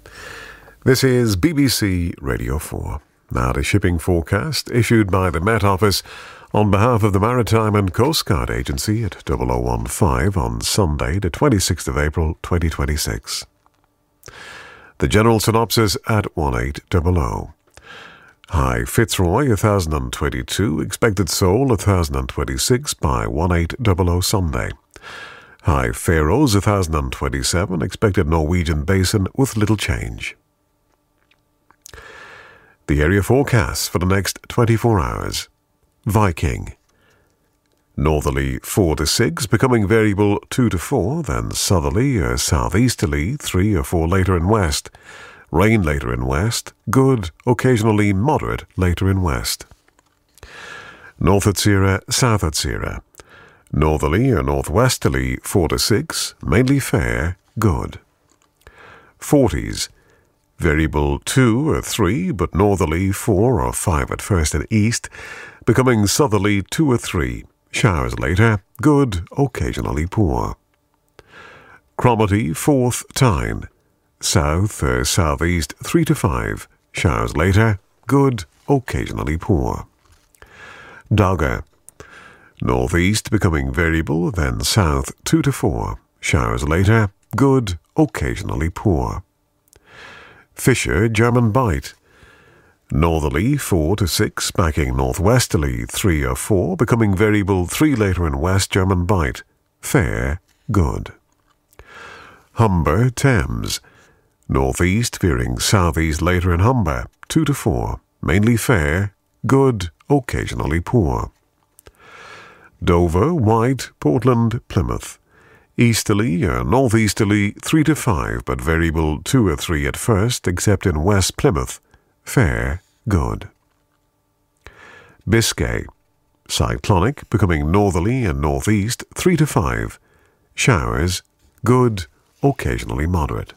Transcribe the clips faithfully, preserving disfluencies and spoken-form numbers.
This is B B C Radio four. Now the shipping forecast issued by the Met Office on behalf of the Maritime and Coast Guard Agency at double oh one five on Sunday, the twenty-sixth of April, twenty twenty-six. The general synopsis at eighteen hundred. High Fitzroy one thousand twenty-two, expected Seoul one thousand twenty-six by eighteen hundred Sunday. High Faroes one thousand twenty-seven, expected Norwegian Basin with little change. The area forecast for the next twenty-four hours. Viking. Northerly four to six, becoming variable two to four, then southerly or southeasterly three or four later in west. Rain later in west, good, occasionally moderate later in west. North Atsira, South Atsira. Northerly or northwesterly four to six, mainly fair, good. Forties. Variable two or three, but northerly four or five at first and east, becoming southerly two or three. Showers later, good, occasionally poor. Cromarty, fourth, Tyne. South or southeast three to five. Showers later, good, occasionally poor. Dogger. Northeast becoming variable, then south two to four. Showers later, good, occasionally poor. Fisher, German Bight. Northerly four to six, backing northwesterly three or four, becoming variable three later in west, German Bight. Fair, good. Humber, Thames. Northeast veering southeast later in Humber, two to four, mainly fair, good, occasionally poor. Dover, White, Portland, Plymouth. Easterly or northeasterly three to five, but variable two or three at first, except in West Plymouth. Fair, good. Biscay. Cyclonic, becoming northerly and northeast three to five. Showers, good, occasionally moderate.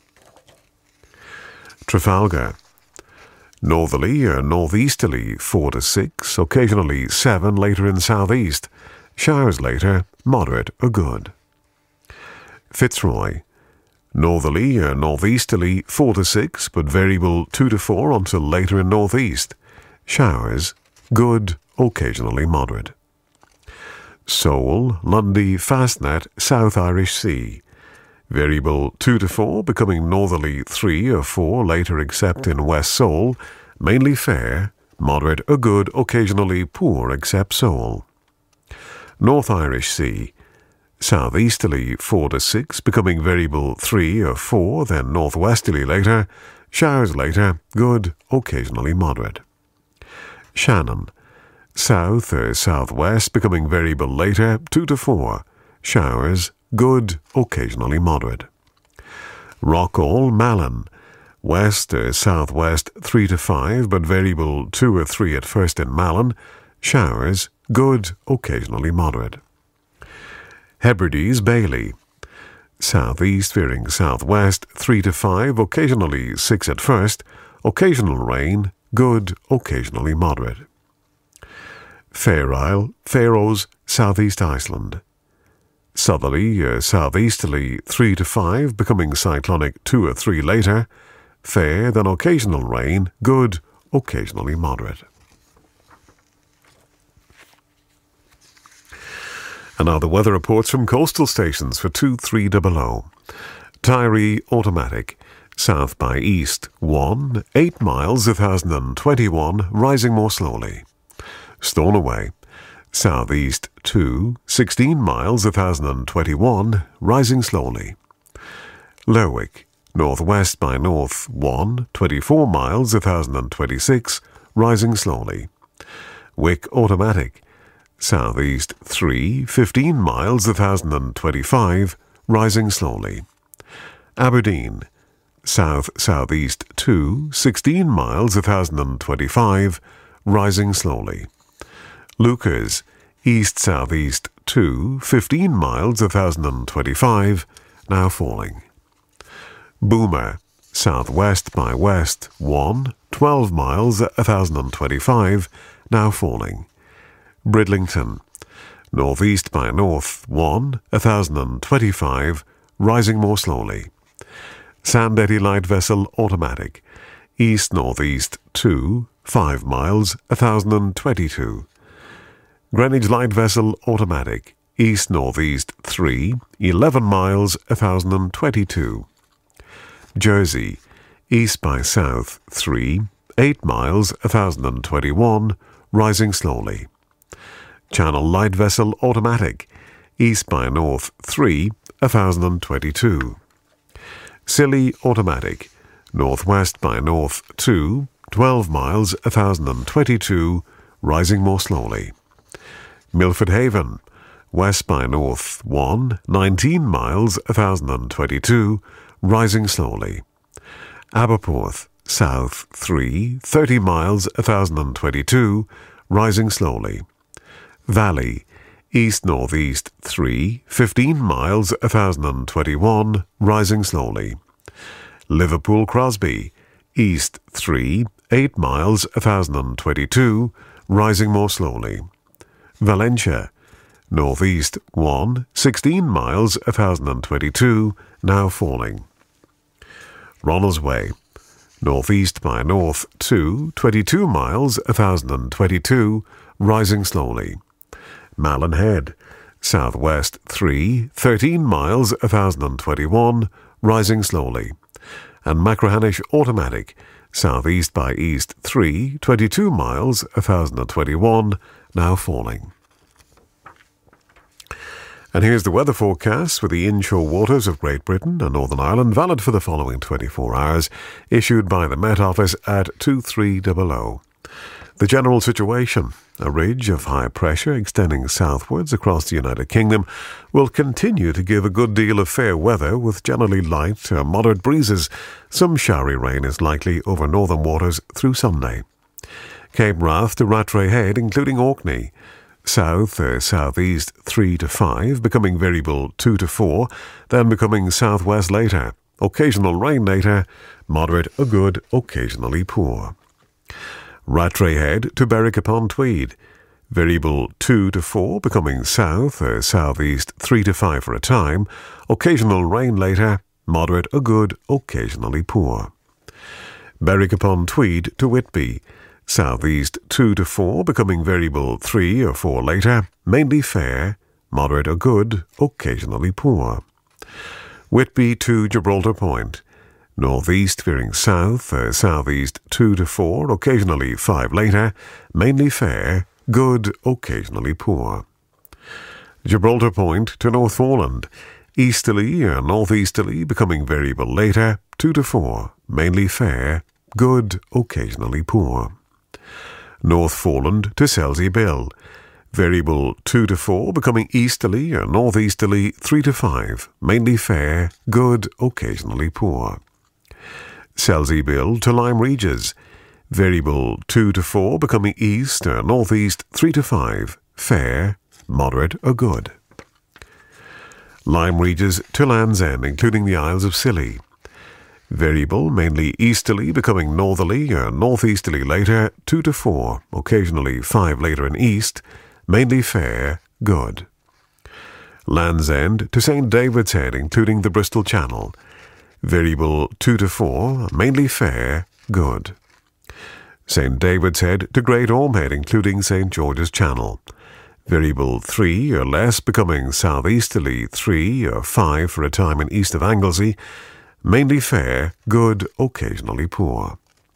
Trafalgar. Northerly or northeasterly four to six, occasionally seven later in southeast. Showers later, moderate or good. Fitzroy. Northerly or northeasterly four to six, but variable two to four until later in northeast. Showers, good, occasionally moderate. Seoul, Lundy, Fastnet, South Irish Sea. Variable two to four, becoming northerly three or four later except in West Seoul. Mainly fair, moderate or good, occasionally poor except Seoul. North Irish Sea. Southeasterly four to six, becoming variable three or four, then northwesterly later. Showers later, good, occasionally moderate. Shannon. South or southwest, becoming variable later, two to four. Showers, good, occasionally moderate. Rockall, Malin. West or southwest three to five, but variable two or three at first in Malin. Showers, good, occasionally moderate. Hebrides, Bailey. Southeast veering southwest three to five, occasionally six at first. Occasional rain, good, occasionally moderate. Fair Isle, Faroes, Southeast Iceland. Southerly or southeasterly three to five, becoming cyclonic two or three later. Fair, then occasional rain, good, occasionally moderate. And now the weather reports from coastal stations for two three hundred. Tyree automatic. South by east one, eight miles one thousand twenty-one, rising more slowly. Stornoway. Southeast two, sixteen miles one thousand twenty-one, rising slowly. Lerwick. Northwest by north one, twenty-four miles one thousand twenty-six, rising slowly. Wick automatic. Southeast three, fifteen miles one thousand twenty-five, rising slowly. Aberdeen. South-southeast two, sixteen miles one thousand twenty-five, rising slowly. Lucas. East-southeast two, fifteen miles one thousand twenty-five, now falling. Boomer. Southwest by west one, twelve miles one thousand twenty-five, now falling. Bridlington. Northeast by north one, one thousand twenty-five, rising more slowly. Sandetti light vessel automatic, east-northeast two, five miles, one thousand twenty-two. Greenwich light vessel automatic, east-northeast three, eleven miles, one thousand twenty-two. Jersey, east by south three, eight miles, one thousand twenty-one, rising slowly. Channel light vessel automatic, east by north three, one thousand twenty-two. Scilly automatic, northwest by north two, twelve miles, one thousand twenty-two, rising more slowly. Milford Haven, west by north one, nineteen miles, one thousand twenty-two, rising slowly. Aberporth, south three, thirty miles, one thousand twenty-two, rising slowly. Valley, east-northeast three, fifteen miles, one thousand twenty-one, rising slowly. Liverpool Crosby, east three, eight miles, one thousand twenty-two, rising more slowly. Valentia, northeast one, sixteen miles, one thousand twenty-two, now falling. Ronaldsway, northeast by north two, twenty-two miles, one thousand twenty-two, rising slowly. Malin Head, southwest three, thirteen miles, one thousand twenty-one, rising slowly. And Machrihanish automatic, southeast by east three, twenty-two miles, one thousand twenty-one, now falling. And here's the weather forecast for the inshore waters of Great Britain and Northern Ireland, valid for the following twenty-four hours, issued by the Met Office at two three zero zero. The general situation: a ridge of high pressure extending southwards across the United Kingdom will continue to give a good deal of fair weather with generally light or moderate breezes. Some showery rain is likely over northern waters through Sunday. Cape Wrath to Rattray Head, including Orkney. South or southeast three to five, becoming variable two to four, then becoming southwest later. Occasional rain later, moderate or good, occasionally poor. Rattray Head to Berwick upon Tweed. Variable two to four, becoming south or southeast three to five for a time. Occasional rain later, moderate or good, occasionally poor. Berwick upon Tweed to Whitby. Southeast two to four, becoming variable three or four later. Mainly fair, moderate or good, occasionally poor. Whitby to Gibraltar Point. Northeast veering south or southeast two to four, occasionally five later. Mainly fair, good, occasionally poor. Gibraltar Point to Northforeland. Easterly or northeasterly, becoming variable later, two to four. Mainly fair, good, occasionally poor. Northforeland to Selsey Bill. Variable two to four, becoming easterly or northeasterly three to five. Mainly fair, good, occasionally poor. Selsey Bill to Lyme Regis. Variable two to four, becoming east or northeast three to five. Fair, moderate or good. Lyme Regis to Land's End, including the Isles of Scilly. Variable, mainly easterly, becoming northerly or northeasterly later, two to four, occasionally five later in east, mainly fair, good. Land's End to Saint David's Head, including the Bristol Channel. Variable two to four, mainly fair, good. Saint David's Head to Great Ormhead, including Saint George's Channel. Variable three or less, becoming southeasterly three or five for a time in east of Anglesey. Mainly fair, good, occasionally poor.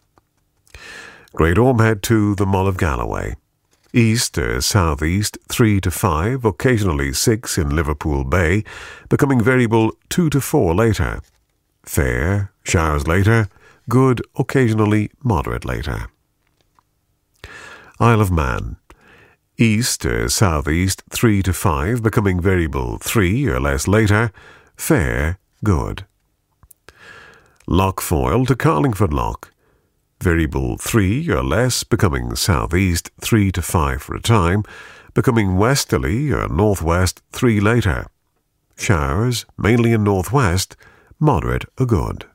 Great Ormhead to the Mull of Galloway. East or southeast three to five, occasionally six in Liverpool Bay, becoming variable two to four later. Fair, showers later, good, occasionally moderate later. Isle of Man. East or southeast three to five, becoming variable three or less later. Fair, good. Loch Foyle to Carlingford Loch. Variable three or less, becoming southeast three to five for a time, becoming westerly or northwest three later. Showers, mainly in northwest, moderate or good.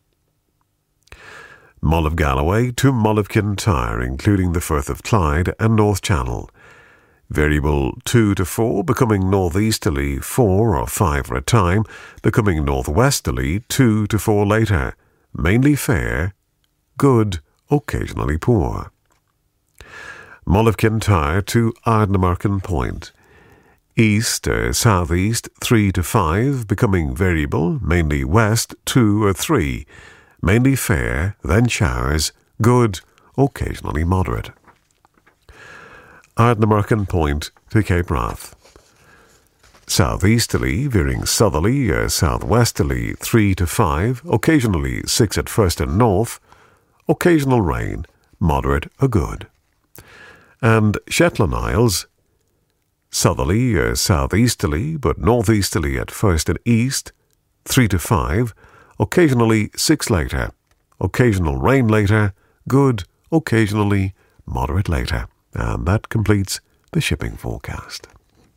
Mull of Galloway to Mull of Kintyre, including the Firth of Clyde and North Channel. Variable two to four, becoming northeasterly four or five at a time, becoming northwesterly two to four later. Mainly fair, good, occasionally poor. Mull of Kintyre to Ardnamurchan Point. East or southeast three to five, becoming variable, mainly west two or three. Mainly fair, then showers, good, occasionally moderate. Ardnamurchan Point to Cape Wrath. Southeasterly, veering southerly or southwesterly three to five, occasionally six at first and north. Occasional rain, moderate or good. And Shetland Isles, southerly or southeasterly, but northeasterly at first and east, three to five, occasionally six later. Occasional rain later, good, occasionally moderate later. And that completes the shipping forecast.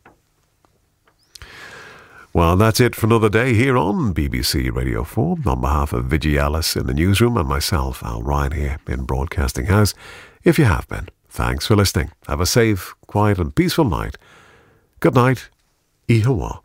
Well, that's it for another day here on B B C Radio four. On behalf of Vigi Ellis in the newsroom and myself, Al Ryan here in Broadcasting House, if you have been, thanks for listening. Have a safe, quiet and peaceful night. Good night. Ihawa.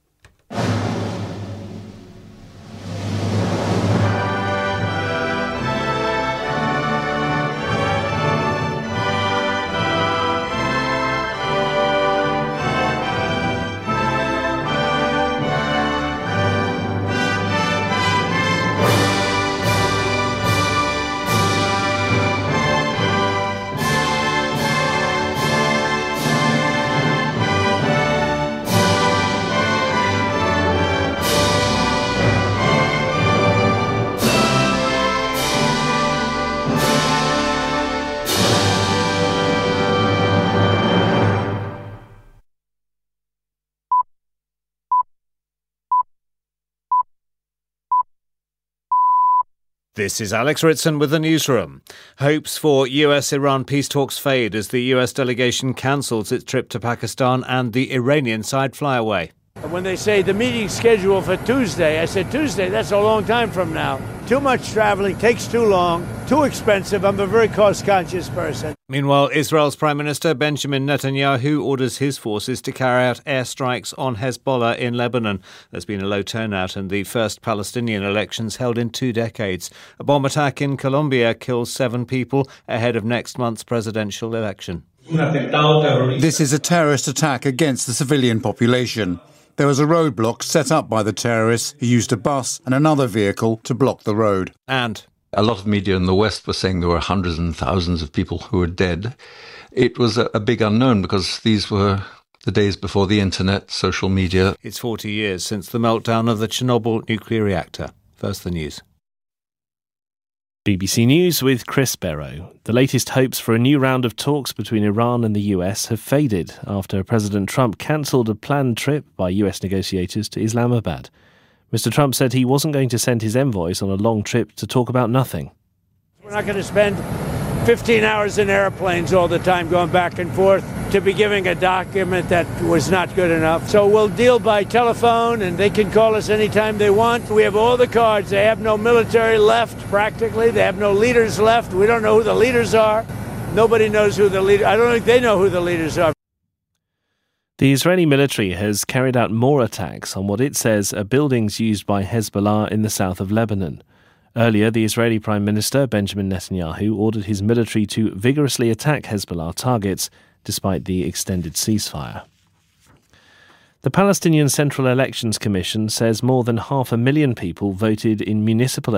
This is Alex Ritson with the newsroom. Hopes for U S-Iran peace talks fade as the U S delegation cancels its trip to Pakistan and the Iranian side fly away. When they say the meeting's scheduled for Tuesday, I said, Tuesday, that's a long time from now. Too much traveling, takes too long, too expensive. I'm a very cost-conscious person. Meanwhile, Israel's Prime Minister Benjamin Netanyahu orders his forces to carry out airstrikes on Hezbollah in Lebanon. There's been a low turnout in the first Palestinian elections held in two decades. A bomb attack in Colombia kills seven people ahead of next month's presidential election. This is a terrorist attack against the civilian population. There was a roadblock set up by the terrorists who used a bus and another vehicle to block the road. And a lot of media in the West were saying there were hundreds and thousands of people who were dead. It was a, a big unknown because these were the days before the internet, social media. It's forty years since the meltdown of the Chernobyl nuclear reactor. First the news. B B C News with Chris Barrow. The latest hopes for a new round of talks between Iran and the U S have faded after President Trump cancelled a planned trip by U S negotiators to Islamabad. Mister Trump said he wasn't going to send his envoys on a long trip to talk about nothing. We're not going to spend fifteen hours in airplanes all the time going back and forth to be giving a document that was not good enough. So we'll deal by telephone and they can call us anytime they want. We have all the cards. They have no military left, practically. They have no leaders left. We don't know who the leaders are. Nobody knows who the leader. I don't think they know who the leaders are. The Israeli military has carried out more attacks on what it says are buildings used by Hezbollah in the south of Lebanon. Earlier, the Israeli Prime Minister Benjamin Netanyahu ordered his military to vigorously attack Hezbollah targets despite the extended ceasefire. The Palestinian Central Elections Commission says more than half a million people voted in municipal